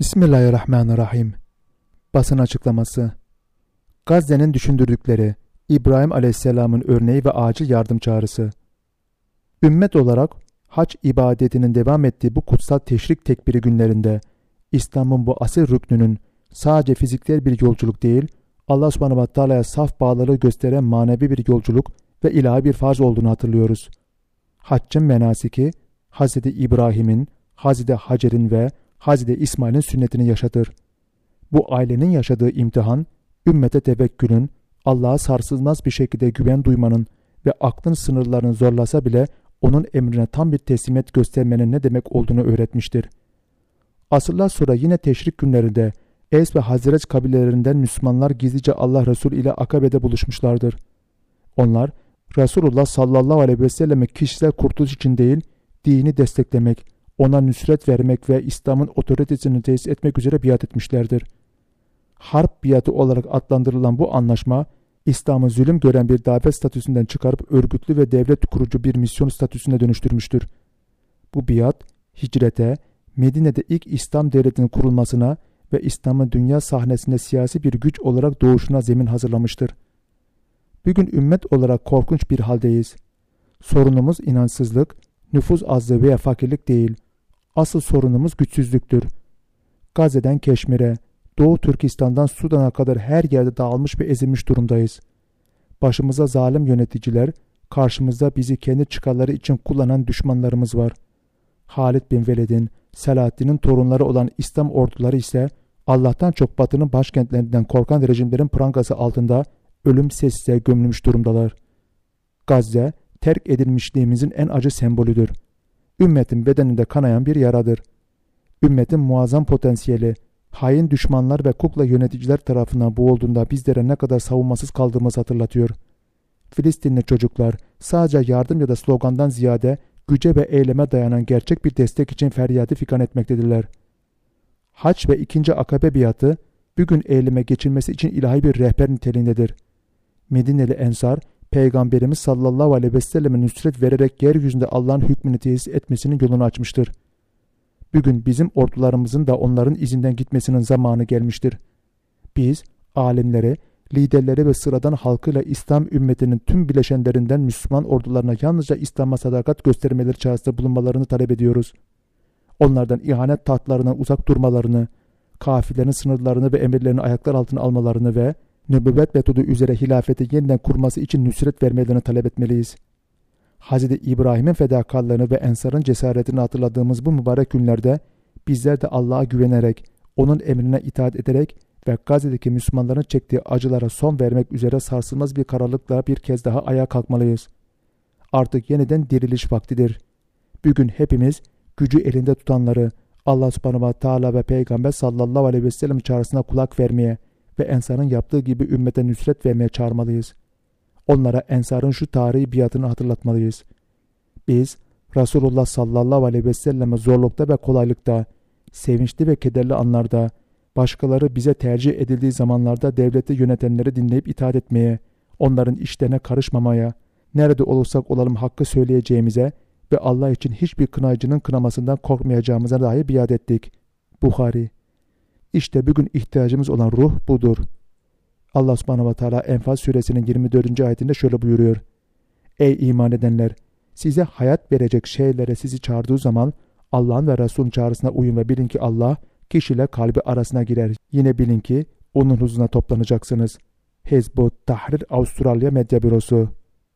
Bismillahirrahmanirrahim. Basın açıklaması. Gazze'nin düşündürdükleri, İbrahim Aleyhisselam'ın örneği ve acil yardım çağrısı. Ümmet olarak hac ibadetinin devam ettiği bu kutsal teşrik tekbiri günlerinde İslam'ın bu asil rüknünün sadece fiziksel bir yolculuk değil, Allah subhanahu ve teala'ya saf bağlılığı gösteren manevi bir yolculuk ve ilahi bir farz olduğunu hatırlıyoruz. Haccın menasiki, Hazreti İbrahim'in, Hazreti Hacer'in ve Hazreti İsmail'in sünnetini yaşatır. Bu ailenin yaşadığı imtihan, ümmete tevekkülün, Allah'a sarsılmaz bir şekilde güven duymanın ve aklın sınırlarını zorlasa bile onun emrine tam bir teslimiyet göstermenin ne demek olduğunu öğretmiştir. Asırlar sonra yine teşrik günlerinde Evs ve Hazreç kabilelerinden Müslümanlar gizlice Allah Resulü ile Akabe'de buluşmuşlardır. Onlar, Resulullah sallallahu aleyhi ve selleme kişisel kurtuluş için değil, dini desteklemek, ona nüsret vermek ve İslam'ın otoritesini tesis etmek üzere biat etmişlerdir. Harp biatı olarak adlandırılan bu anlaşma, İslam'ı zulüm gören bir davet statüsünden çıkarıp örgütlü ve devlet kurucu bir misyon statüsüne dönüştürmüştür. Bu biat, hicrete, Medine'de ilk İslam devletinin kurulmasına ve İslam'ın dünya sahnesinde siyasi bir güç olarak doğuşuna zemin hazırlamıştır. Bugün ümmet olarak korkunç bir haldeyiz. Sorunumuz inançsızlık, nüfuz azlığı veya fakirlik değil. Asıl sorunumuz güçsüzlüktür. Gazze'den Keşmir'e, Doğu Türkistan'dan Sudan'a kadar her yerde dağılmış ve ezilmiş durumdayız. Başımıza zalim yöneticiler, karşımızda bizi kendi çıkarları için kullanan düşmanlarımız var. Halid bin Velid'in, Selahaddin'in torunları olan İslam orduları ise Allah'tan çok Batı'nın başkentlerinden korkan rejimlerin prangası altında ölüm sessizliğe gömülmüş durumdalar. Gazze, terk edilmişliğimizin en acı sembolüdür. Ümmetin bedeninde kanayan bir yaradır. Ümmetin muazzam potansiyeli, hain düşmanlar ve kukla yöneticiler tarafından boğulduğunda bizlere ne kadar savunmasız kaldığımızı hatırlatıyor. Filistinli çocuklar sadece yardım ya da slogandan ziyade güce ve eyleme dayanan gerçek bir destek için feryatı figan etmektedirler. Hac ve 2. Akabe biatı bugün eyleme geçilmesi için ilahi bir rehber niteliğindedir. Medineli Ensar, Peygamberimiz sallallahu aleyhi ve selleme nüsret vererek yeryüzünde Allah'ın hükmünü tesis etmesinin yolunu açmıştır. Bugün bizim ordularımızın da onların izinden gitmesinin zamanı gelmiştir. Biz, alimleri, liderleri ve sıradan halkıyla İslam ümmetinin tüm bileşenlerinden Müslüman ordularına yalnızca İslam'a sadakat göstermeleri çağrısında bulunmalarını talep ediyoruz. Onlardan ihanet tahtlarından uzak durmalarını, kafirlerin sınırlarını ve emirlerini ayaklar altına almalarını ve nübüvvet metodu üzere hilafeti yeniden kurması için nüsret vermelerini talep etmeliyiz. Hz. İbrahim'in fedakarlığını ve Ensar'ın cesaretini hatırladığımız bu mübarek günlerde bizler de Allah'a güvenerek, onun emrine itaat ederek ve Gazze'deki Müslümanların çektiği acılara son vermek üzere sarsılmaz bir kararlılıkla bir kez daha ayağa kalkmalıyız. Artık yeniden diriliş vaktidir. Bugün hepimiz gücü elinde tutanları Allah subhanahu ve teala ve Peygamber sallallahu aleyhi ve sellem çağrısına kulak vermeye ve Ensar'ın yaptığı gibi ümmete nüsret vermeye çağırmalıyız. Onlara Ensar'ın şu tarihi biatını hatırlatmalıyız. Biz Resulullah sallallahu aleyhi ve selleme zorlukta ve kolaylıkta, sevinçli ve kederli anlarda, başkaları bize tercih edildiği zamanlarda devleti yönetenleri dinleyip itaat etmeye, onların işlerine karışmamaya, nerede olursak olalım hakkı söyleyeceğimize ve Allah için hiçbir kınayıcının kınamasından korkmayacağımıza dair biat ettik. Buhari. İşte bugün ihtiyacımız olan ruh budur. Allah subhanahu ve teala Enfal suresinin 24. ayetinde şöyle buyuruyor. Ey iman edenler! Size hayat verecek şeylere sizi çağırdığı zaman Allah'ın ve Resul'ün çağrısına uyun ve bilin ki Allah kişiyle kalbi arasına girer. Yine bilin ki onun huzuruna toplanacaksınız. Hizbut Tahrir Avustralya Medya Bürosu